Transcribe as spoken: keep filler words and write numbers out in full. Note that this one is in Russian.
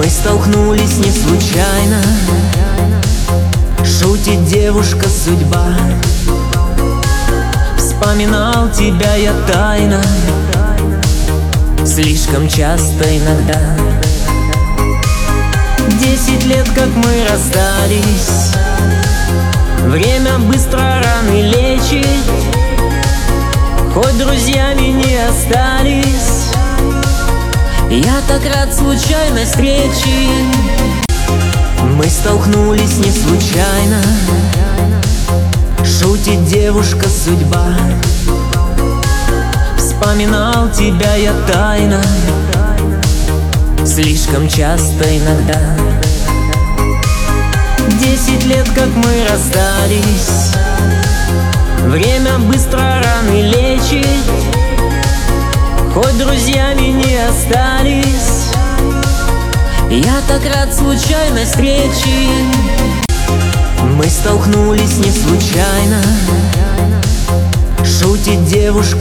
столкнулись не случайно. Шутит девушка судьба. Вспоминал тебя я тайно, слишком часто иногда. Десять лет, как мы расстались, время быстро раны лечит. Хоть друзьями не остались, я так рад случайной встрече. Мы столкнулись не случайно. Шутит девушка судьба. Вспоминал тебя я тайно, слишком часто иногда. Десять лет, как мы расстались, время быстро раны лечит. Хоть друзьями не остались, я так рад случайной встрече. Мы столкнулись не случайно. Шутит девушка